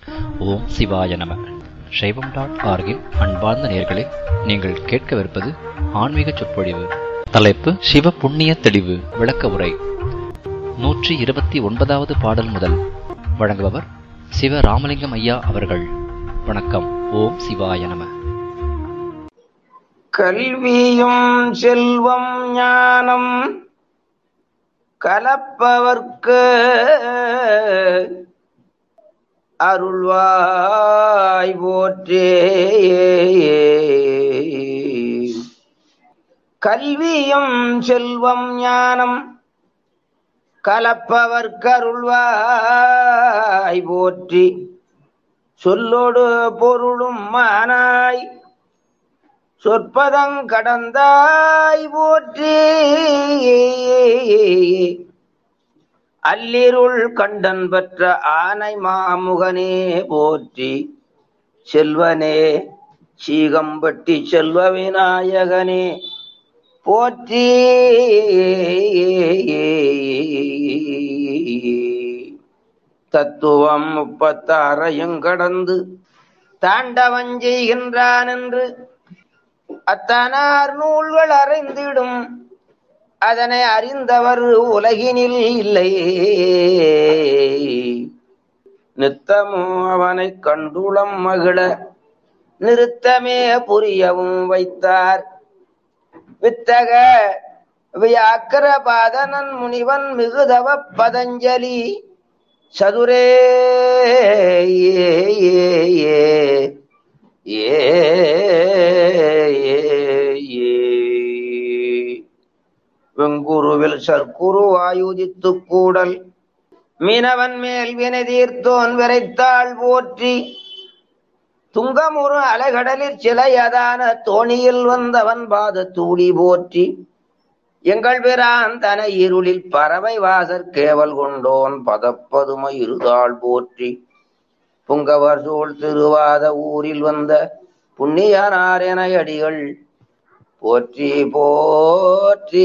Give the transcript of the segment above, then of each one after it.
ஓம் சிவாய நம. சைவம்.org-இன் அன்பார்ந்த நேயர்களே, நீங்கள் கேட்கவிருப்பது ஆன்மீக சொற்பொழிவு. தலைப்பு சிவ புண்ணிய தெளிவு விளக்க உரை. 129வது பாடல் முதல். வழங்குபவர் சிவ ராமலிங்கம் ஐயா அவர்கள். வணக்கம். ஓம் சிவாய நம. கல்வியும் செல்வம் ஞானம் கலப்பவர்க்கு அருள்வாய் போற்றே. கல்வியும் செல்வம் ஞானம் கலப்பவர்க்கு அருள்வாய் போற்றி. சொல்லோடு பொருளும் மானாய் சொற்பதங் கடந்தாய் போற்றி. அல்லிருள் கண்டன் பெற்ற ஆனை மாமுகனே போற்றி. செல்வனே சீகம்பட்டி செல்வ விநாயகனே போற்றி. தத்துவம் 36 கடந்து தாண்டவம் செய்கின்றான் என்று அத்தனார் நூல்கள் அறிந்திடும். அதனை அறிந்தவர் உலகினில் இல்லையே. நித்தமோ அவனை கண்டுளம் மகிழ நிறுத்தமே புரியவும் வைத்தார். வித்தக வியாக்கிர பாதனன் முனிவன் மிகுதவ பதஞ்சலி சதுரே வெங்குருவில் சற்குரு ஆயுதித்து கூடல் மீனவன் மேல் வினை தீர்த்தோன் விரைத்தாள் போற்றி. துங்கமுறு அலைகடலில் சிலையதான தோணியில் வந்தவன் பாத தூளி போற்றி. எங்கள் பிரான் தன இருளில் பறவை வாசற் கேவல் கொண்டோன் பதப்பதுமை இருதாள் போற்றி. புங்கவர் சூழ் திருவாத ஊரில் வந்த புண்ணியனார் என அடிகள் போற்றி போற்றி.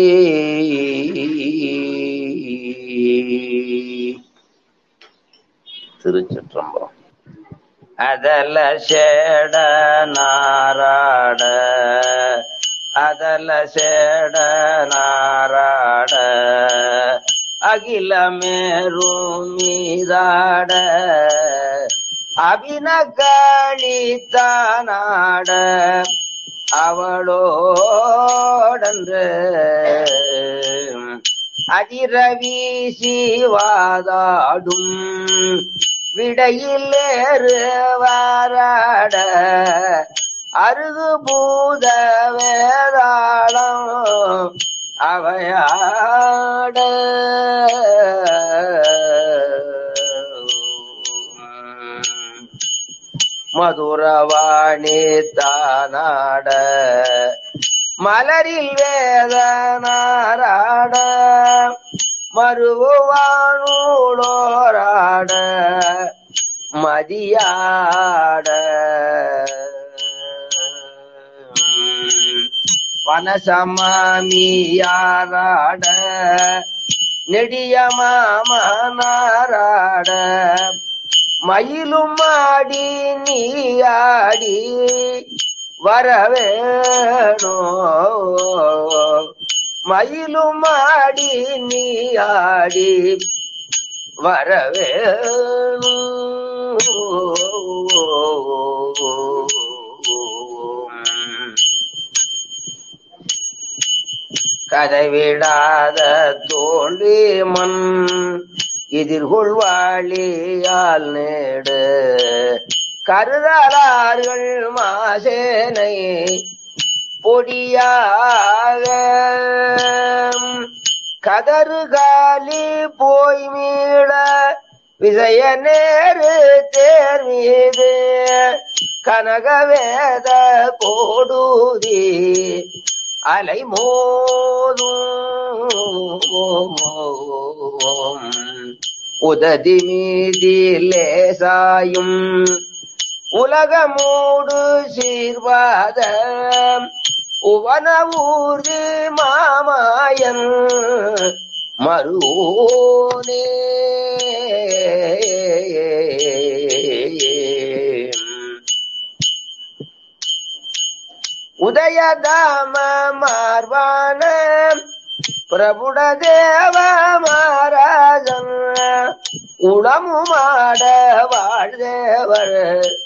திருச்சிற்றம்பலம். அதல சேட நாராட அதல சேட நாராட அகிலமேரு மீதாட அபினகளித்தானாட அவளோடன்று அதிரவீசி வாதாடும் விடையிலேறு வாராட அருகு பூத வேதாளம் அவையாட மதுரவாணி தானாட மலரில் வேதனாராட மருவானூளோராட மதியாட வனசமாமியாராட நெடிய மாமனாராட மயிலும் ஆடி நீயாடி வரவேணோ. மயிலும் ஆடி நீயாடி வரவேணோ. கதைவிடாத தோன்றி மண் எதிர்கொள்வாளியால் நேடு கருதலார்கள் மாசேனை பொடியாக கதறுகாலி போய் மீள விஜய நேரு தேர் மீது கனகவேத கோடூதி அலை மோதும் உததி மீதிலே சாயும் உலகமூடு சீர்வாத உவன ஊர்தி மாமாயன் மருவோனே. பிரளய தாம மார்வான பிரபுட தேவ மகாராஜன் உளமுமாட வாழ்தேவர்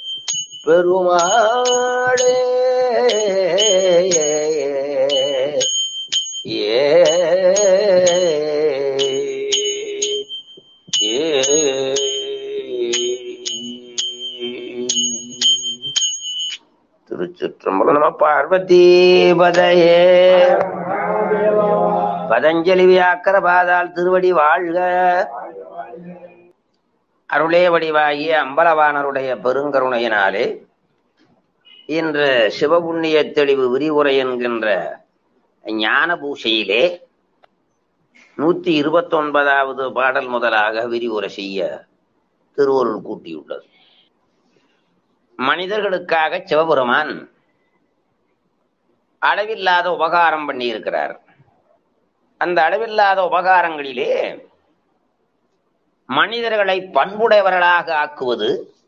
பெருமாளே ஏ திருச்சிற்றம்பலம். நம பார்வதி பதையே. பதஞ்சலி வியாக்கர பாதால் திருவடி வாழ்க. அருளே வடிவாகிய அம்பலவானருடைய பெருங்கருணையினாலே இன்று சிவபுண்ணிய தெளிவு விரிவுரை என்கின்ற ஞான பூஷையிலே 129வது பாடல் முதலாக விரிவுரை செய்ய திருவருள் கூட்டியுள்ளது. மனிதர்களுக்காக சிவபெருமான் அளவில்லாத உபகாரம் பண்ணி இருக்கிறார். அந்த அளவில்லாத உபகாரங்களிலே மனிதர்களை பண்புடையவர்களாக ஆக்குவது,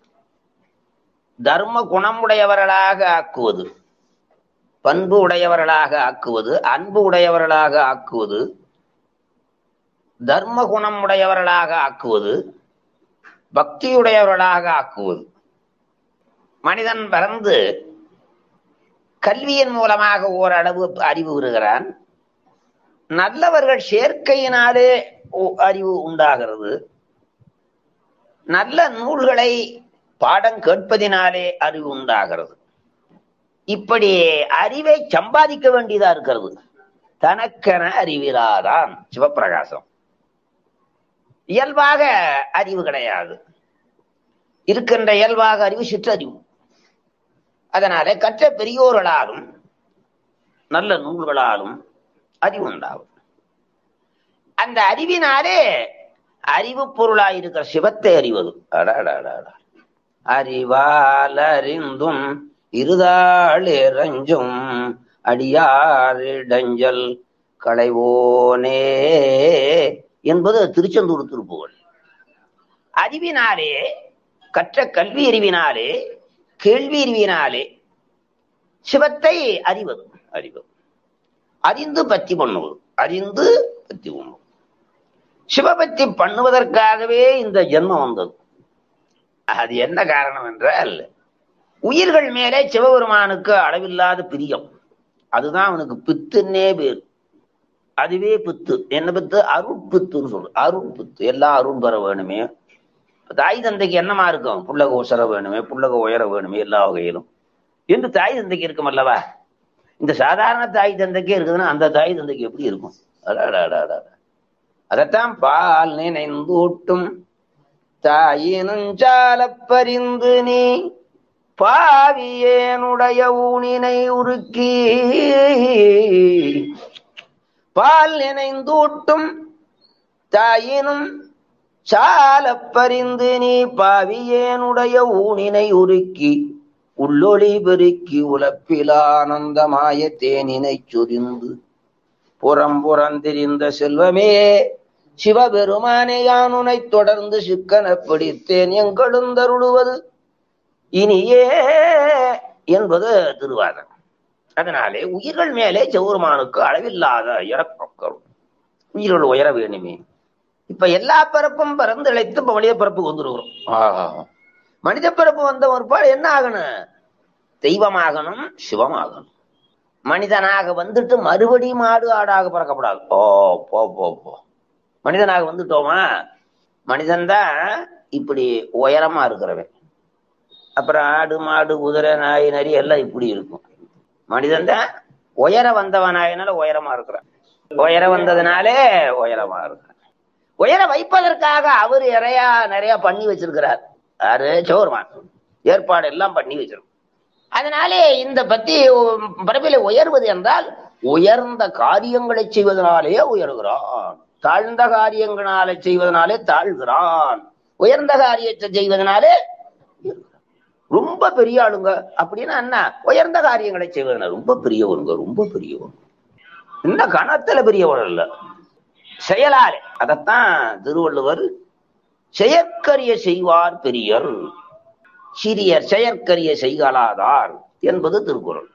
தர்ம குணமுடையவர்களாக ஆக்குவது, பண்பு உடையவர்களாக ஆக்குவது, அன்பு உடையவர்களாக ஆக்குவது, தர்ம குணம் உடையவர்களாக ஆக்குவது, பக்தியுடையவர்களாக ஆக்குவது. மனிதன் பிறந்து கல்வியின் மூலமாக ஓரளவு அறிவு வருகிறான். நல்லவர்கள் சேர்க்கையினாலே அறிவு உண்டாகிறது. நல்ல நூல்களை பாடம் கேட்பதினாலே அறிவு உண்டாகிறது. இப்படி அறிவை சம்பாதிக்க வேண்டியதா இருக்கிறது. தனக்கென அறிவிலாதான் சிவப்பிரகாசம். இயல்பாக அறிவு கிடையாது. இருக்கின்ற இயல்பாக அறிவு சிற்றறிவு. அதனால கற்ற பெரியோர்களாலும் நல்ல நூல்களாலும் அறிவு உண்டாகும். அந்த அறிவினாலே அறிவு பொருளாயிருக்கிற சிவத்தை அறிவது. அறிவால் அறிந்தும் இருதாள் இறஞ்சும் அடியாரிடஞ்சல் களைவோனே என்பது திருச்செந்தூர் திருப்புகழ். அறிவினாலே, கற்ற கல்வி அறிவினாலே, கேள்வி அறிவினாலே சிவத்தை அறிவது. அறிந்து பத்தி பண்ணுவது. அறிந்து பத்தி பண்ணுவது. சிவபக்தி பண்ணுவதற்காகவே இந்த ஜென்மம் வந்தது. அது என்ன காரணம் என்றால், உயிர்கள் மேலே சிவபெருமானுக்கு அளவில்லாத பிரியம். அதுதான் அவனுக்கு பித்துன்னே பேர். அதுவே பித்து. என்ன பித்து? அருட்பித்துன்னு சொல்லு. அருட்பித்து. எல்லாம் அருள் பெற வேணுமே. தாய் தந்தைக்கு என்னமா இருக்கும்? புள்ளக உசர வேணுமே, புள்ளக உயர வேணுமே, எல்லா வகையிலும் என்று தாய் தந்தைக்கு இருக்கும் அல்லவா? இந்த சாதாரண தாய் தந்தைக்கே இருக்குதுன்னா அந்த தாய் தந்தைக்கு எப்படி இருக்கும்? அதத்தான் பால் நினைந்தூட்டும் தாயினுஞ்சால பரிந்து நீ பாவியேனுடைய ஊனினை உருக்கி. பால் நினைந்தூட்டும் தாயினும் சால பரிந்து நீ பாவியேனுடைய ஊனினை உருக்கி உள்ளொளி பெருக்கி உலப்பிலானந்தமாய தேனினை சொரிந்து புறந்திரிந்த செல்வமே சிவபெருமானே யானுனை தொடர்ந்து சிக்கன பிடித்தேன் எங்களுந்தருளுவது இனியே என்பது திருவாதம். அதனாலே உயிர்கள் மேலே சிவபெருமானுக்கு அளவில்லாத இறக்கம். உயிர்கள் உயர வேணுமே. இப்ப எல்லா பிறப்பும் பிறந்து இழைத்து இப்ப மனித பிறப்புக்கு வந்துருக்கிறோம். மனித பிறப்பு வந்த ஒரு பால் என்ன ஆகணும்? தெய்வமாகணும், சிவமாகணும். மனிதனாக வந்துட்டு மறுபடியும் மாடு ஆடாக பிறக்கப்படாது. போ மனிதனாக வந்துட்டோமா? மனிதன்தான் இப்படி உயரமா இருக்கிறவன். அப்புறம் ஆடு மாடு குதிரை நாய் நரி எல்லாம் இப்படி இருக்கும். மனிதன் தான் உயர வந்தவனாயினால உயரமா இருக்கிறான். உயர வந்ததுனாலே உயரமா இருக்கிறான். உயர வைப்பதற்காக அவர் நிறைய பண்ணி வச்சிருக்கிறார். யாரு? சிவபெருமான் ஏற்பாடு எல்லாம் பண்ணி வச்சிருக்கும். அதனாலே இந்த பத்தி பரப்பில உயர்வது என்றால் உயர்ந்த காரியங்களை செய்வதனாலே உயர்கிறான். தாழ்ந்த காரியங்களாலே செய்வதனாலே தாழ்கிறான். உயர்ந்த காரியத்தை செய்வதனாலே ரொம்ப பெரிய ஆளுங்க அப்படின்னா என்ன? உயர்ந்த காரியங்களை செய்வதனால ரொம்ப பெரியவருங்க. ரொம்ப பெரியவங்க. இந்த கணத்துல பெரியவர் இல்ல, செயலாலே. அதத்தான் திருவள்ளுவர் செயற்கரிய செய்வார் பெரியர், சிறியர் செயற்கரிய செய்கலாதார் என்பது திருக்குறள்.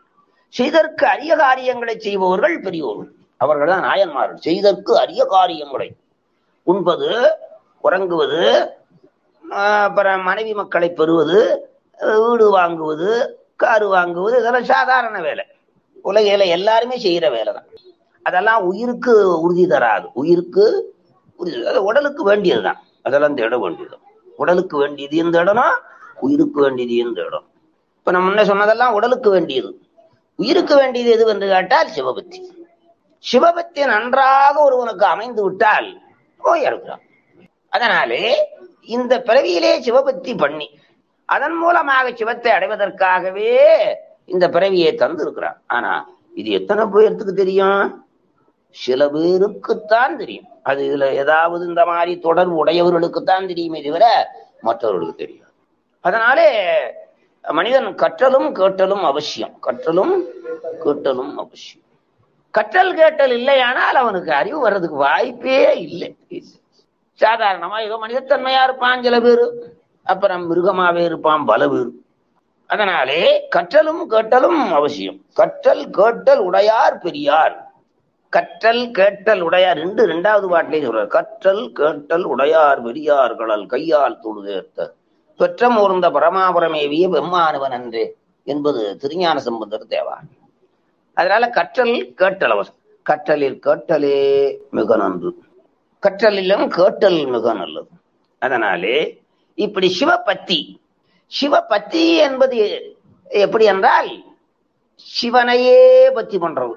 செய்தற்கு அரிய காரியங்களை செய்பவர்கள் பெரியோர்கள், அவர்கள் தான் நாயன்மார்கள். செய்தற்கு அரிய காரியங்களை, உண்பது, உறங்குவது, அப்புறம் மனைவி மக்களை பெறுவது, வீடு வாங்குவது, காரு வாங்குவது, இதெல்லாம் சாதாரண வேலை. உலகில எல்லாருமே செய்யற வேலை தான். அதெல்லாம் உயிருக்கு உறுதி தராது. உயிருக்கு உறுதி, அது உடலுக்கு வேண்டியதுதான். அதெல்லாம் தேட வேண்டியது. உடலுக்கு வேண்டியது எந்த இடம்னா உயிருக்கு வேண்டியது எந்த இடம். இப்ப நம்ம முன்ன சொன்னதெல்லாம் உடலுக்கு வேண்டியது. உயிருக்கு வேண்டியது எது என்று கேட்டால் சிவபக்தி. சிவபக்தி நன்றாக ஒருவனுக்கு அமைந்து விட்டால் இருக்கிறான். அதனாலே இந்த பிறவியிலே சிவபக்தி பண்ணி அதன் மூலமாக சிவத்தை அடைவதற்காகவே இந்த பிறவியை தந்து இருக்கிறான். ஆனா இது எத்தனை பேருக்கு தெரியும்? சில பேருக்குத்தான் தெரியும். அது இதுல ஏதாவது இந்த மாதிரி தொடர்பு உடையவர்களுக்குத்தான் தெரியுமே தவிர மற்றவர்களுக்கு தெரியும். அதனாலே மனிதன் கற்றலும் கேட்டலும் அவசியம். கற்றலும் கேட்டலும் அவசியம். கற்றல் கேட்டல் இல்லையானால் அவனுக்கு அறிவு வர்றதுக்கு வாய்ப்பே இல்லை. சாதாரணமா ஏதோ மனிதத்தன்மையா இருப்பான் சில பேரு, அப்புறம் மிருகமாவே இருப்பான் பல பேர். அதனாலே கற்றலும் கேட்டலும் அவசியம். கற்றல் கேட்டல் உடையார் பெரியார். கற்றல் கேட்டல் உடையார் என்று இரண்டாவது பாட்டிலே சொல்றார். கற்றல் கேட்டல் உடையார் பெரியார்களால் கையால் தொழுதேர்த்த பெற்றம் ஊர்ந்த பரமாபுரமேவிய பெம்மானவன் அன்றே என்பது திருஞான சம்பந்தர் தேவார். அதனால கற்றல் கேட்டல் அவசியம். கற்றலில் கேட்டலே மிக நன்று, கற்றலிலும் கேட்டல் மிக நல்லது. அதனாலே இப்படி சிவபக்தி, சிவபக்தி என்பது எப்படி என்றால் சிவனையே பக்தி பண்றது.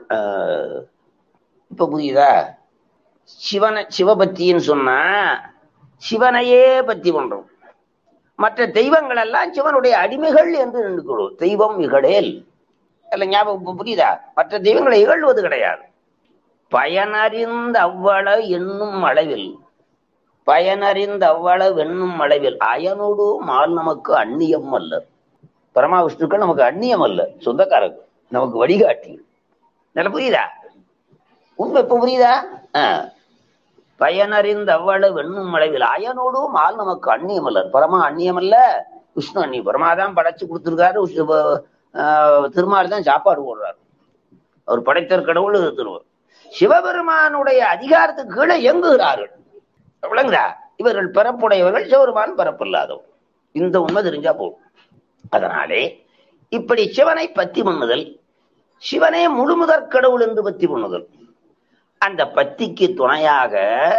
இப்ப புரியுதா? சிவபக்தின்னு சொன்னா சிவனையே பக்தி பண்றோம். மற்ற தெய்வங்கள் எல்லாம் சிவனுடைய அடிமைகள் என்று நினைக்கிறோம். தெய்வம் இகழேல் அல்ல, ஞாபகம் புரியுதா? மற்ற தெய்வங்களை இகழ்வது கிடையாது. பயனறிந்த அவ்வளவு என்னும் அளவில், பயனறிந்த அவ்வளவு என்னும் அளவில் அயனோடு மால் நமக்கு அந்நியம் அல்ல. பரமாவிஷ்ணுக்கள் நமக்கு அந்நியம் அல்ல, சொந்தக்காரர்கள், நமக்கு வழிகாட்டி. நல்லா புரியுதா? உண்மை இப்ப புரியுதா? பயனறிந்த அவ்வளவு வெண்ணும் அளவில் அயனோடு மால் நமக்கு அந்நியம் அல்ல. பரமா அந்நியம் அல்ல, விஷ்ணு அந்நியம். பரமாதான் படைச்சு கொடுத்துருக்காரு. திருமால் தான் சாப்பாடு போடுறாரு. அவர் படைத்தர் கடவுள் திருவர். சிவபெருமானுடைய அதிகாரத்துக்கு கீழே இயங்குகிறார்கள். விளங்குதா? இவர்கள் பிறப்புடையவர்கள், சிவபெருமான் பிறப்பில்லாதவர். இந்த உண்மை தெரிஞ்சா போகும். அதனாலே இப்படி சிவனை பத்தி பண்ணுதல், சிவனே முழுமுதற் கடவுள் என்று பத்தி பண்ணுதல், அந்த பத்திக்கு துணையாக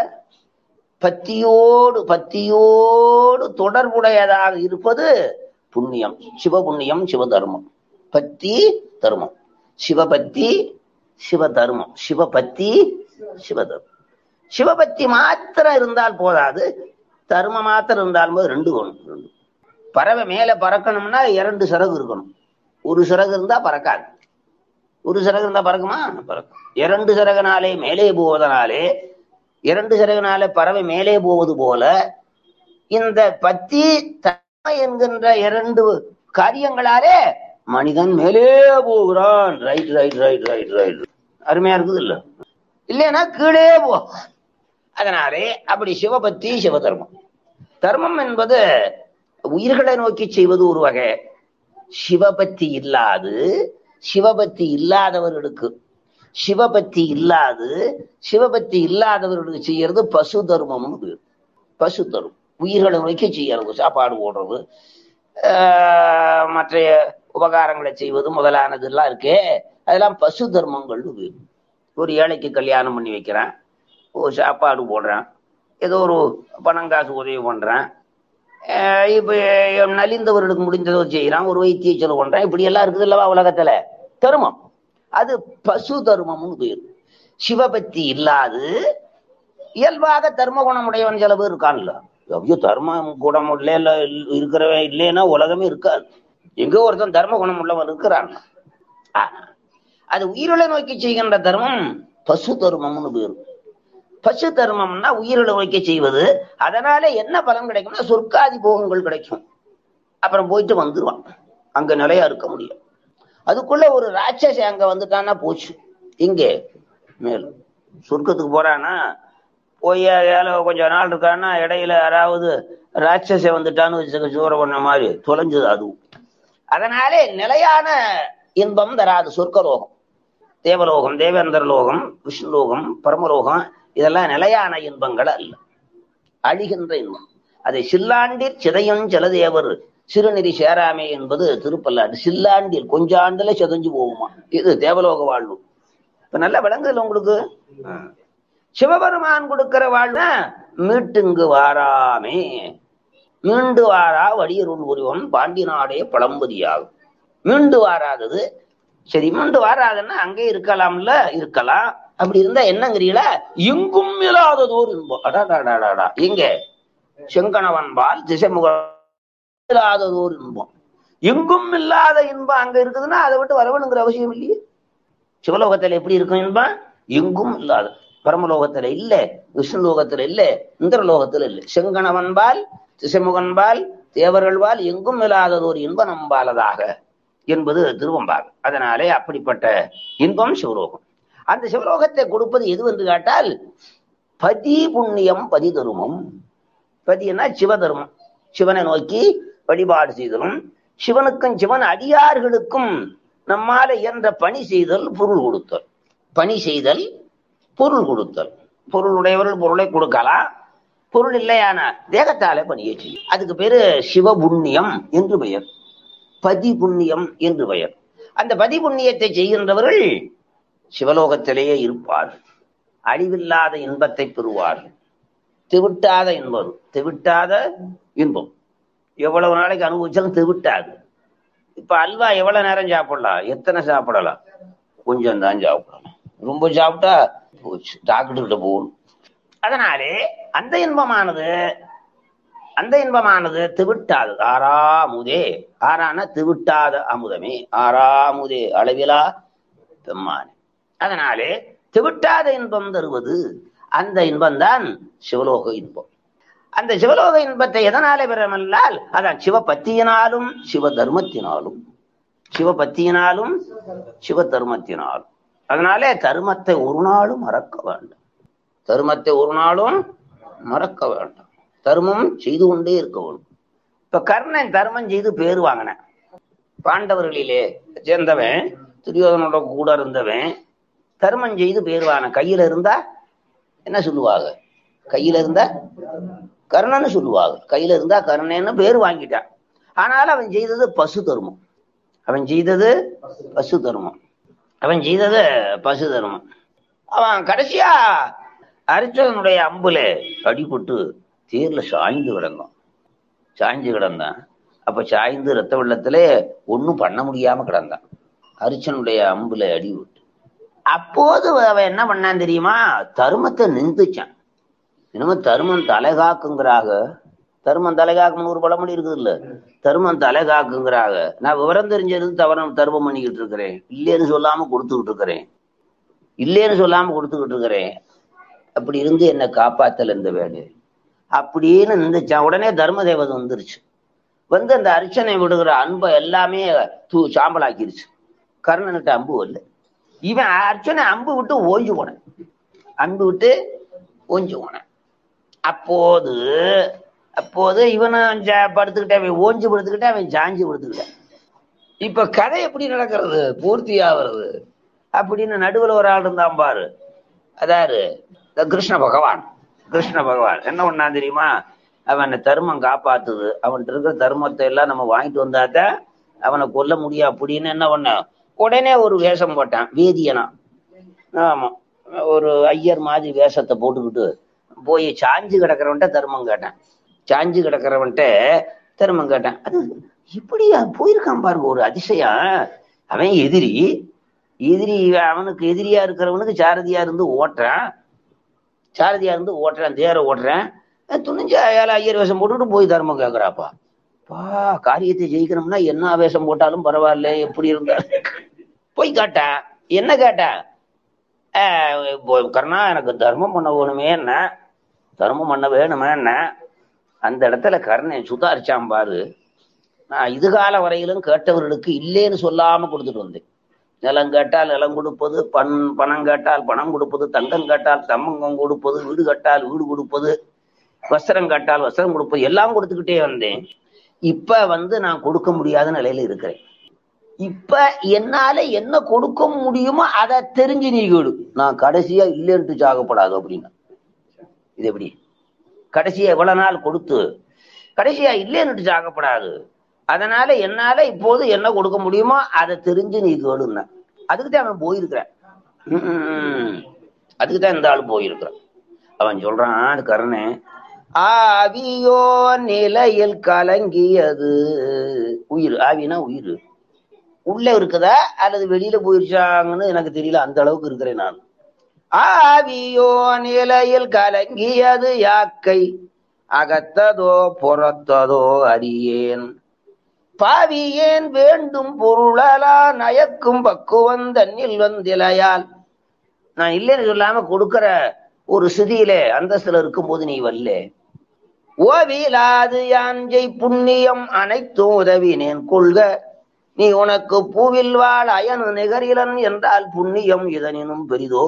பத்தியோடு தொடர்புடையதாக இருப்பது புண்ணியம். சிவபுண்ணியம், சிவதர்மம். பத்தி தர்மம், சிவபக்தி சிவதர்மம், சிவபக்தி சிவதர்மம். சிவபக்தி மாத்திரம் இருந்தால் போதாது, தர்மம் மாத்திரம் இருந்தாலும் போது ரெண்டு வேணும். பறவை மேல பறக்கணும்னா 2 சிறகு இருக்கணும். ஒரு சிறகு இருந்தா பறக்காது. ஒரு சிறகு இருந்தா பறக்குமா? பறக்கும். 2 சிறகுனாலே மேலே போவதனாலே, 2 சிறகுனாலே பறவை மேலே போவது போல இந்த பத்தி தர்மம் என்கின்ற 2 காரியங்களாலே மனிதன் மேலே போகிறான். Right right right right right. அருமையா இருக்குது இல்ல? இல்லைன்னா கீழே போ. அதனாலே அப்படி சிவபக்தி சிவதர்மம். தர்மம் என்பது உயிர்களை நோக்கி செய்வது ஒரு வகை. சிவபக்தி இல்லாதவர்களுக்கு, சிவபக்தி இல்லாதவர்களுக்கு செய்யறது பசு தர்மம்னு பேர். பசு தர்மம் உயிர்களை நோக்கி செய்யறது, சாப்பாடு போடுறது, மற்ற உபகாரங்களை செய்வது முதலானது எல்லாம் இருக்கே, அதெல்லாம் பசு தர்மங்கள்னு பேர். ஒரு ஏழைக்கு கல்யாணம் பண்ணி வைக்கிறான், ஒரு சாப்பாடு போடுறான், ஏதோ ஒரு பணங்காசு உதவி பண்றான், இப்ப நலிந்தவர்களுக்கு முடிந்ததோ செய்யறான், ஒரு வைத்திய செலவு பண்றான். இப்படி எல்லாம் இருக்குது இல்லவா உலகத்துல தர்மம். அது பசு தர்மம்னு பேர். சிவபக்தி இல்லாது இயல்பாக தர்ம குணமுடையவன் சில பேர் இருக்கான்ல. ஐயோ தர்ம குணம் இருக்கிறவன் இல்லைன்னா உலகமே இருக்காது. எங்கோ ஒருத்தன் தர்ம குணம் உள்ளவன் இருக்கிறான். அது உயிரிழை நோக்கி செய்கின்ற தர்மம் பசு தர்மம்னு பேரு. பசு தர்மம்னா உயிரிழை நோக்கி செய்வது. அதனால என்ன பலன் கிடைக்கும்னா சொர்க்காதி போகங்கள் கிடைக்கும். அப்புறம் போயிட்டு வந்துருவான், அங்க நிலையா இருக்க முடியும். அதுக்குள்ள ஒரு ராட்சச அங்க வந்துட்டான்னா போச்சு. இங்கே மேலும் சொர்க்கத்துக்கு போறான்னா போய் கொஞ்ச நாள் இருக்கான்னா இடையில யாராவது ராட்சச வந்துட்டான்னு சூற பண்ண மாதிரி தொலைஞ்சது அதுவும். அதனாலே நிலையான இன்பம் தராது. சொர்க்கலோகம், தேவலோகம், தேவேந்திர லோகம், விஷ்ணுலோகம், பரமலோகம் இதெல்லாம் நிலையான இன்பங்கள் அல்ல, அழிகின்ற இன்பம். அதை சில்லாண்டில் சிதையும் சிலதேவர் சிறுநெறி சேராமே என்பது திருப்பல்லாண்டு. சில்லாண்டில் கொஞ்சாண்டுல சிதைஞ்சு போகுமா, இது தேவலோக வாழ்வு. இப்ப நல்லா விளங்குதுல உங்களுக்கு. சிவபெருமான் கொடுக்கிற வாழ்வு மீட்டுங்கு வாராமே, மீண்டு வாரா வடியருள் உருவம் பாண்டி நாடே பழம்பதியாகும். மீண்டு வாராதது சரி, மீண்டு வாராதுன்னா அங்கே இருக்கலாம்ல, இருக்கலாம். அப்படி இருந்தா என்னங்கிறீங்களா, எங்கும் இல்லாததோர் இன்பம். அடாடாடாடா, எங்க செங்கணவன்பால் திசைமுக இல்லாததோர் இன்பம். எங்கும் இல்லாத இன்பம் அங்க இருக்குதுன்னா அதை விட்டு வரவணுங்கிற அவசியம் இல்லையே. சிவலோகத்துல எப்படி இருக்கும் இன்பம், எங்கும் இல்லாத. பரமலோகத்துல இல்ல, விஷ்ணுலோகத்துல இல்ல, இந்திரலோகத்துல இல்ல. செங்கணவன்பால் திசைமுகன்பால் தேவர்கள்பால் எங்கும் இல்லாதது ஒரு இன்பம் நம்பாலதாக என்பது திருவம்பாக. அதனாலே அப்படிப்பட்ட இன்பம் சிவலோகம். அந்த சிவலோகத்தை கொடுப்பது எது என்று கேட்டால் பதி புண்ணியம் பதி தருமம். பதினா சிவதர்மம், சிவனை நோக்கி வழிபாடு செய்தலும், சிவனுக்கும் சிவன் அடியார்களுக்கும் நம்மால இயன்ற பணி செய்தல், பொருள் கொடுத்தல். பணி செய்தல், பொருள் கொடுத்தல். பொருள் உடையவர்கள் பொருளை கொடுக்கலாம், பொருள் இல்லையான தேகத்தாலே பணியை செய்யும். அதுக்கு பேரு சிவபுண்ணியம் என்று பெயர், பதி புண்ணியம் என்று பெயர். அந்த பதி புண்ணியத்தை செய்கின்றவர்கள் சிவலோகத்திலேயே இருப்பார்கள், அழிவில்லாத இன்பத்தை பெறுவார்கள். தெவிட்டாத இன்பம், தெவிட்டாத இன்பம் எவ்வளவு நாளைக்கு அனுபவிச்சாலும் தெவிட்டாது. இப்ப அல்வா எவ்வளவு நேரம் சாப்பிடலாம், எத்தனை சாப்பிடலாம், கொஞ்சம் தான் சாப்பிடலாம். ரொம்ப சாப்பிட்டா போச்சு, டாக்டர் கிட்ட போகணும். அதனாலே அந்த இன்பமானது திவிட்டாது. ஆறாமுதே, ஆறான திவிட்டாத அமுதமே, ஆறாமுதே அளவிலா பெம்மானே. அதனாலே திவிட்டாத இன்பம் தருவது அந்த இன்பம்தான் சிவலோக இன்பம். அந்த சிவலோக இன்பத்தை எதனாலே பெறமல்லால் அதான் சிவபத்தியினாலும் சிவ தர்மத்தினாலும், சிவபத்தியினாலும் சிவ தர்மத்தினாலும். அதனாலே தர்மத்தை ஒரு நாளும் மறக்க வேண்டும், தர்மத்தை ஒரு நாளும் மறக்க வேண்டும். தர்மம் செய்து கொண்டே இருக்க வேண்டும். இப்ப கர்ணன் தர்மம் செய்து பேர் வாங்கின, பாண்டவர்களிலே சேர்ந்தவன், துரியோதனோட கூட இருந்தவன், தர்மம் செய்து பேர் வாங்கின. கையில இருந்தா என்ன சொல்லுவாங்க, கையில இருந்தா கர்ணன்னு சொல்லுவாங்க, கையில இருந்தா கர்ணன்னு பேர் வாங்கிட்டான். ஆனாலும் அவன் செய்தது பசு தர்மம், அவன் செய்தது பசு தர்மம், அவன் செய்தது பசு தர்மம். அவன் கடைசியா அர்ஜுனனுடைய அம்புல அடிபட்டு தேர்ல சாய்ந்து கிடந்தான். அப்ப சாய்ந்து ரத்த வெள்ளத்துல ஒன்னும் பண்ண முடியாம கிடந்தான், அர்ஜுனனுடைய அம்புல அடிபட்டு. அப்போது அவன் என்ன பண்ணான் தெரியுமா, தர்மத்தை நிந்துச்சான். இன்னமும் தர்மம் தலைகாக்குங்கிறாக, தர்மம் தலைகாக்குன்னு ஒரு பழமொழி இருக்குது இல்ல, தர்மம் தலைகாக்குங்கிறாக. நான் விவரம் தெரிஞ்சது தர்மம் பண்ணிக்கிட்டு இருக்கிறேன், இல்லைன்னு சொல்லாம கொடுத்துக்கிட்டு இருக்கிறேன், அப்படி இருந்து என்னை காப்பாத்தல இந்த வேலை அப்படின்னு இருந்துச்சான். உடனே தர்ம தேவதை வந்துருச்சு, வந்து அந்த அர்ச்சனை விடுகிற அன்பை எல்லாமே சாம்பலாக்கிருச்சு. கர்ணன்கிட்ட அம்பு வரல, இவன் அர்ச்சனை அம்பு விட்டு ஓஞ்சு போன, அம்பு விட்டு ஓஞ்சு போன. அப்போது இவனும் படுத்துக்கிட்டே, அவன் ஓஞ்சு படுத்துக்கிட்டே, அவன் சாஞ்சு படுத்துக்கிட்டான். இப்ப கதை எப்படி நடக்கிறது, பூர்த்தி ஆகிறது அப்படின்னு நடுவில் ஒரு ஆள் இருந்தான் பாரு, அதாவது கிருஷ்ண பகவான் என்ன பண்ணா தெரியுமா, அவனை தர்மம் காப்பாத்துது, அவன்கிட்ட இருக்கிற தர்மத்தை எல்லாம் நம்ம வாங்கிட்டு வந்தாதான் அவனை கொல்ல முடியும் அப்படின்னு என்ன பண்ண, உடனே ஒரு வேஷம் போட்டான், வேதியனா. ஆமா, ஒரு ஐயர் மாதிரி வேஷத்தை போட்டுக்கிட்டு போய் சாஞ்சு கிடக்கிறவன்ட்ட தர்மம் கேட்டேன். அது இப்படியா போயிருக்கான் பாருங்க, ஒரு அதிசயம். அவன் எதிரி, அவனுக்கு எதிரியா இருக்கிறவனுக்கு சாரதியா இருந்து ஓட்டுறான், தேர ஓட்டுறான். துணிஞ்சு ஐயர் வேஷம் போட்டுக்கிட்டு போய் தர்மம் கேட்கிறாப்பா. காரியத்தை ஜெயிக்கணும்னா என்ன வேஷம் போட்டாலும் பரவாயில்ல, எப்படி இருந்தாலும் போய் கேட்டான். என்ன கேட்டான், கர்ணா எனக்கு தர்மம் பண்ண வேணுமே என்ன, அந்த இடத்துல கர்ணன் சுதாரிச்சான் பாரு. நான் இதுகால வரையிலும் கேட்டவர்களுக்கு இல்லேன்னு சொல்லாம கொடுத்துட்டு வந்தேன். நிலம் கேட்டால் நிலம் கொடுப்பது, பணம் கேட்டால் பணம் கொடுப்பது, தங்கம் கேட்டால் தம்மங்கம் கொடுப்பது, வீடு கேட்டால் வீடு கொடுப்பது, வஸ்திரம் கேட்டால் வஸ்திரம் கொடுப்பது, எல்லாம் கொடுத்துக்கிட்டே வந்தேன். இப்ப நான் கொடுக்க முடியாத நிலையில இருக்கிறேன். இப்ப என்னால என்ன கொடுக்க முடியுமோ அதை தெரிஞ்சு நீ கேடு. நான் கடைசியா இல்லைன்ட்டு சாகப்படாது அப்படின்னா இது எப்படி? கடைசியா எவ்வளவு நாள் கொடுத்து கடைசியா இல்லைன்னுட்டு சாகப்படாது. அதனால என்னால இப்போது என்ன கொடுக்க முடியுமோ அதை தெரிஞ்சு நீ கேடுன்னா. அதுக்குதான் அவன் போயிருக்கிறான். அதுக்குதான் இந்த ஆள் போயிருக்கிறான். அவன் சொல்றான் கருணே, ஆவியோ நிலையில் கலங்கியது. உயிர், ஆவினா உயிர் உள்ள இருக்குதா அல்லது வெளியில போயிருச்சாங்கன்னு எனக்கு தெரியல, அந்த அளவுக்கு இருக்கிறேன் நான். ஆவியோ நிலையில் கலங்கியது யாக்கை அகத்ததோ புறத்ததோ அறியேன். பாவியேன் வேண்டும் பொருளலா நயக்கும் பக்குவம் தன்னில் வந்திலையால். நான் இல்லைன்னு சொல்லாம கொடுக்கிற ஒரு ஸ்திதியில அந்தஸ்துல இருக்கும் போது நீ வரல. ஓவிலாது யாஞ்சை புண்ணியம் அனைத்தும் உதவினேன் கொள்க. நீ உனக்கு பூவில் வாழ் அயனு நிகரிலன் என்றால் புண்ணியம் இதனினும் பெரிதோ.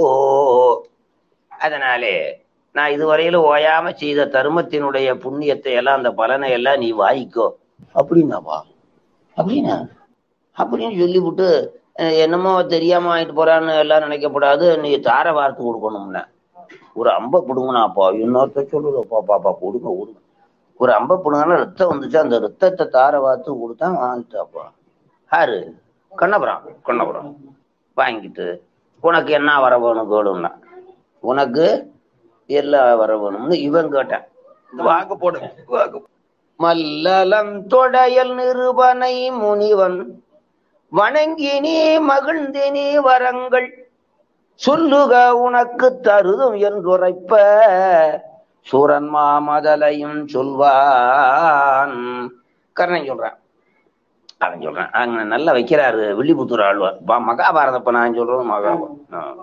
அதனாலே நான் இதுவரையில ஓயாம செய்த தர்மத்தினுடைய புண்ணியத்தை எல்லாம் அந்த பலனை எல்லாம் நீ வாங்கிக்கோ அப்படின்னாப்பா. அப்படின்னா அப்படின்னு சொல்லிவிட்டு என்னமோ தெரியாம ஆயிட்டு போறான்னு எல்லாம் நினைக்கப்படாது. நீ தார வார்த்து கொடுக்கணும்னா ஒரு அம்பை பிடுங்கனாப்பா. இன்னொருத்த சொல்லுறப்பா பாப்பா கொடுங்க கொடுங்க. ஒரு அம்பை பிடுங்கன்னா ரத்தம் வந்துச்சு. அந்த ரத்தத்தை தார வார்த்து கொடுத்தா வாங்கிட்டாப்பா. யாரு? கண்ணபுரம். கண்ணபுரம் வாங்கிட்டு உனக்கு என்ன வர வேணும் கேளுன்னா, உனக்கு எல்லாம் வர வேணும்னு இவன் கேட்டான். வாங்க போடு. மல்லலம் தொடையல் நிருபனை முனிவன் வணங்கினி மகிழ்ந்தினி வரங்கள் சொல்லுக உனக்கு தருதும் என்றுரைப்ப சூரன் மாமதலையும் சொல்வான். கர்ணன் சொல்றான். அவன் சொல்றான் அங்க நல்லா வைக்கிறாரு வில்லிபுத்தூர் ஆழ்வார். மகாபாரதப்ப நான் சொல்றோம் மகாபாரதம்.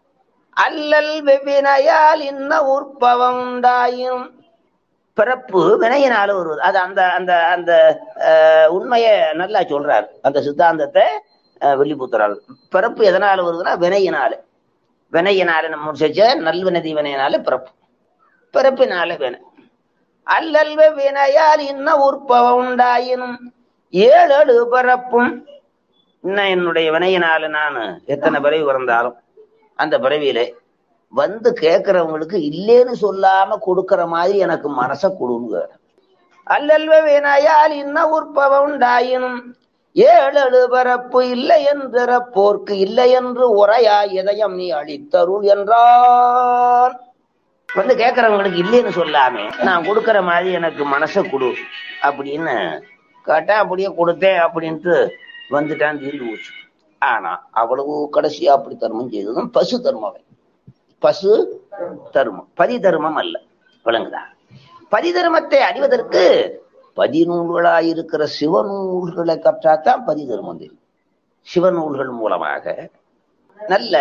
அல்லல் வெவ்வினையால் இன்ன உற்பவம் உண்டாயும். பிறப்பு வினையினால வருவது. அது அந்த அந்த அந்த உண்மைய நல்லா சொல்றாரு. அந்த சித்தாந்தத்தை வில்லிபுத்தரால். பிறப்பு எதனால வருதுன்னா வினையினால. வினையினால நம்ம செஞ்ச நல்வினை தீவினையினால பிறப்பு. பிறப்பினால வினை. அல்லல் வினையால் இன்ன உற்பவம் உண்டாயினும் ஏழு பிறப்பும். இன்னும் என்னுடைய வினையினால நான் எத்தனை பிறவி பிறந்தாலும் அந்த பிறவியில வந்து கேட்கிறவங்களுக்கு இல்லேன்னு சொல்லாம கொடுக்கிற மாதிரி எனக்கு மனசை கொடுங்க. அல்லல்வ வினையால் இன்ன உற்பவம் உண்டாயினும் ஏழு பிறப்பு இல்லை என்ற போர்க்கு இல்லை என்று உரையா இதயம் நீ அளித்தருள் என்றான். வந்து கேட்கிறவங்களுக்கு இல்லைன்னு சொல்லாம நான் கொடுக்கிற மாதிரி எனக்கு மனசை கொடு அப்படின்னு கேட்டா அப்படியே கொடுத்தேன் அப்படின்ட்டு வந்துட்டான். தீர்ந்து போச்சு. ஆனா அவ்வளவு கடைசியா அப்படி தர்மம் செய்ததும் பசு தர்மம். பசு தர்மம் பதி தர்மம் அல்ல. விளங்குதா? பதி தர்மத்தை அறிவதற்கு பதிநூல்களாயிருக்கிற சிவநூல்களை கற்றாத்தான் பதி தர்மம் தெரியும். சிவநூல்கள் மூலமாக நல்ல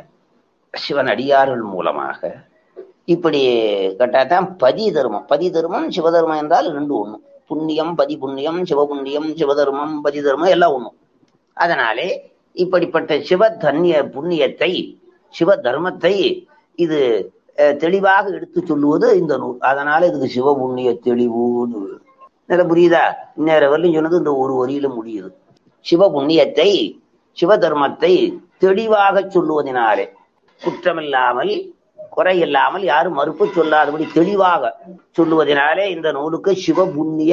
சிவனடியார்கள் மூலமாக இப்படி கட்டாத்தான் பதி தர்மம். பதி தர்மம் சிவதர்மம் என்றால் ரெண்டு ஒண்ணும். புண்ணியம் பதி புண்ணியம், சிவபுண்ணியம் சிவதர்மம், பதி தர்மம் எல்லாம் ஒண்ணும். அதனாலே இப்படிப்பட்ட சிவ தன்ய புண்ணியத்தை சிவ தர்மத்தை இது தெளிவாக எடுத்து சொல்லுவது இந்த நூல். அதனால இதுக்கு சிவ புண்ணிய தெளிவுன்னு நல்ல புரியுதா? இந்நேர வரலும் சொன்னது இந்த ஒரு வரியில முடியுது. சிவ புண்ணியத்தை சிவ தர்மத்தை தெளிவாக சொல்லுவதனாலே குற்றமில்லாமல் குறையில்லாமல் யாரும் மறுப்பு சொல்லாதபடி தெளிவாக சொல்லுவதனாலே இந்த நூலுக்கு சிவ புண்ணிய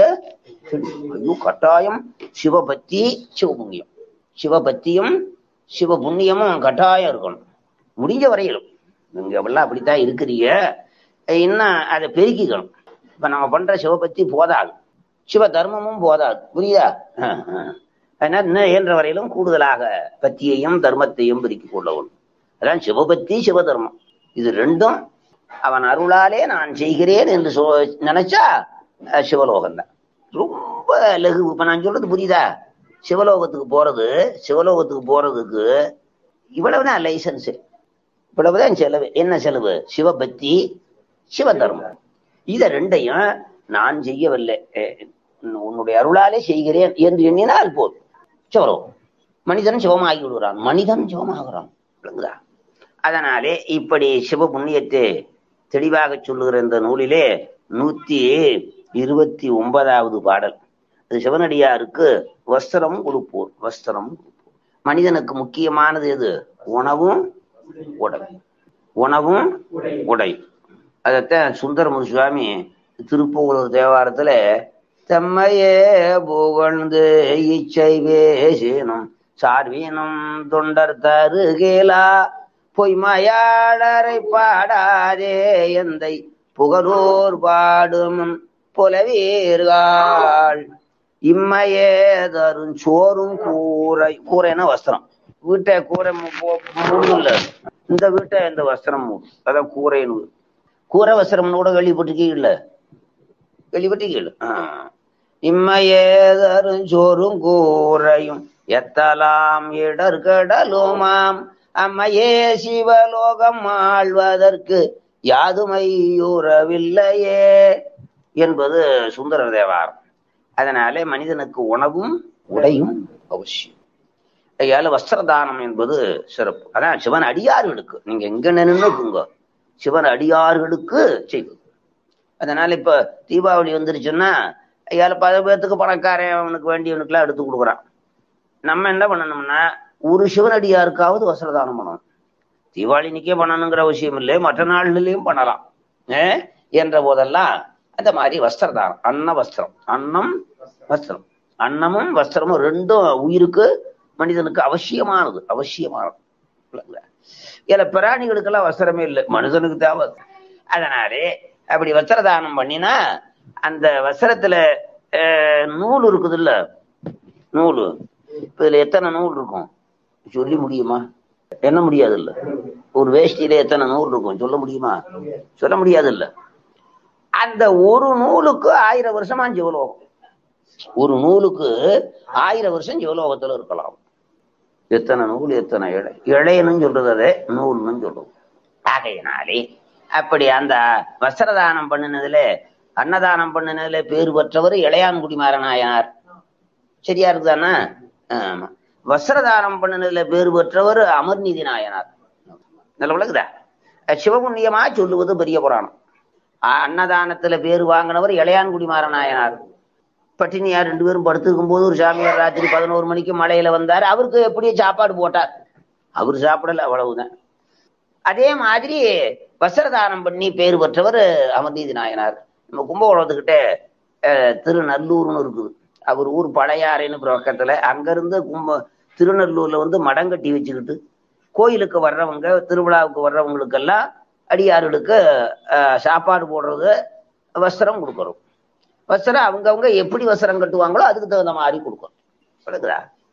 கட்டாயம். சிவபக்தி சிவபுண்ணியம், சிவபக்தியும் சிவ புண்ணியமும் கட்டாயம் இருக்கணும் முடிஞ்ச வரையிலும். நீங்க எல்லாம் அப்படித்தான் இருக்கிறீங்க. இன்னும் அதை பெருக்கிக்கணும். இப்ப நம்ம பண்ற சிவபக்தி போதாது, சிவ தர்மமும் போதாது. புரியுதா? அதனால இன்னும் இயன்ற வரையிலும் கூடுதலாக பக்தியையும் தர்மத்தையும் பெருக்கிக் கொள்ளவும். அதான் சிவபக்தி சிவதர்மம் இது ரெண்டும் அவன் அருளாலே நான் செய்கிறேன் என்று நினைச்சா சிவலோகம் தான். ரொம்ப லகு. இப்ப நான் சொல்றது புரியுதா? சிவலோகத்துக்கு போறதுக்கு இவ்வளவுதான் லைசன்ஸ், இவ்வளவுதான் செலவு. என்ன செலவு? சிவபக்தி சிவதர்மம். இத ரெண்டையும் நான் செய்யவில்லை, உன்னுடைய அருளாலே செய்கிறேன் என்று எண்ணினால் போதும் சிவலோகம். மனிதன் சிவமாகி விடுகிறான், மனிதன் சிவமாகிறான். அதனாலே இப்படி சிவ புண்ணியத்தை தெளிவாக சொல்லுகிற இந்த நூலிலே 129வது பாடல். அது சிவனடியாருக்கு வஸ்திரம் கொடுப்போர். வஸ்திரம் மனிதனுக்கு முக்கியமானது எது? உணவும் உடை. உணவும் உடை. அதத்தான் சுந்தரமூர்த்தி சுவாமி திருப்பூர் தேவாரத்துல செம்மையே புகழ்ந்து இச்சை வேசினும் சார்வீனும் தொண்டர் தருகேலா பொய்மையாளரை பாடாதே எந்தை புகழோர் பாடும் புலவீர்கள் இம்மையே தரும் சோறும் கூரை. கூரைன்னா வஸ்திரம். வீட்டை கூரை மூடல, இந்த வீட்டை இந்த வஸ்திரம் மூடும். அதான் கூரைன்னு. கூரை வஸ்திரம்னு கூட கேள்விப்பட்டிருக்கீங்கல்ல? கேள்விப்பட்டிருக்கீங்க? இம்மையே தரும் சோறும் கூரையும் எத்தலாம் இடர்கடலுமாம் அம்மையே சிவலோகம் ஆழ்வதற்கு யாதுமையுறவில்லையே என்பது சுந்தர தேவாரம். அதனாலே மனிதனுக்கு உணவும் உடையும் அவசியம். ஐயால வஸ்திரதானம் என்பது சிறப்பு. அதான் சிவன் அடியார்களுக்கு. நீங்க எங்க நின்னுக்குங்க, சிவன் அடியார்களுக்கு செய்வது. அதனால இப்ப தீபாவளி வந்துருச்சுன்னா ஐயால 10 பேர்த்துக்கு பணக்காரன் அவனுக்கு வேண்டியவனுக்குலாம் எடுத்து கொடுக்குறான். நம்ம என்ன பண்ணணும்னா ஒரு சிவனடியாருக்காவது வஸ்திரதானம் பண்ணணும். தீபாவளி நிக்கே பண்ணணுங்கிற அவசியம் இல்லை, மற்ற நாள்லயும் பண்ணலாம். என்ற போதெல்லாம் அந்த மாதிரி வஸ்திரதானம். அன்ன வஸ்திரம், அன்னம் வஸ்திரம். அன்னமும் வஸ்திரமும் ரெண்டும் உயிருக்கு மனிதனுக்கு அவசியமானது. அவசியமானது. இதுல பிராணிகளுக்கெல்லாம் வஸ்திரமே இல்லை, மனிதனுக்கு தேவை. அதனாலே அப்படி வஸ்திரதானம் பண்ணினா அந்த வஸ்திரத்துல நூல் இருக்குது இல்ல, நூல். இதுல எத்தனை நூல் இருக்கும் சொல்லி முடியுமா? என்ன முடியாது இல்ல. ஒரு வேஷ்டியில எத்தனை நூல் இருக்கும் சொல்ல முடியுமா? சொல்ல முடியாது இல்ல. அந்த ஒரு நூலுக்கு 1000 வருஷமா ஜீவலோகம். ஒரு நூலுக்கு 1000 வருஷம் ஜீவலோகத்துல இருக்கலாம். எத்தனை நூல், எத்தனை இழை. இழையன்னு சொல்றது அதே நூல்னு சொல்றது. ஆகையினாலே அப்படி அந்த வஸ்திரதானம் பண்ணினதுல, அன்னதானம் பண்ணினதுல பேர் பெற்றவர் இளையான்குடி மாறனாயார். சரியா இருக்குதானா? ஆமா. வஸ்திரதானம் பண்ணினதுல பேர் பெற்றவர் அமர்நீதி நாயனார். நல்ல விளக்குதா? சிவபுண்ணியமா சொல்லுவது பெரிய புராணம். அன்னதானத்துல பேர் வாங்கினவர் இளையான்குடி மாறனாயனார். பட்டினியார் 2 பேரும் படுத்திருக்கும் போது ஒரு சாமியார் ராத்திரி 11 மணிக்கு மலையில வந்தார். அவருக்கு எப்படியே சாப்பாடு போட்டார். அவர் சாப்பிடல, அவ்வளவுதான். அதே மாதிரி வஸ்திரதானம் பண்ணி பேர் பெற்றவர் அமர்நீதி நாயனார். நம்ம கும்பகோணத்துக்கிட்ட திருநல்லூர்னு இருக்குது. அவர் ஊர் பழையாறைன்னு பக்கத்துல. அங்கிருந்து திருநல்லூர்ல வந்து மடம் கட்டி வச்சுக்கிட்டு கோயிலுக்கு வர்றவங்க, திருவிழாவுக்கு வர்றவங்களுக்கெல்லாம் அடியார்களுக்கு சாப்பாடு போடுறது, வஸ்திரம் கொடுக்கறோம். வஸ்திரம் அவங்கவுங்க எப்படி வஸ்திரம் கட்டுவாங்களோ அதுக்கு தகுந்த மாதிரி கொடுக்கணும்.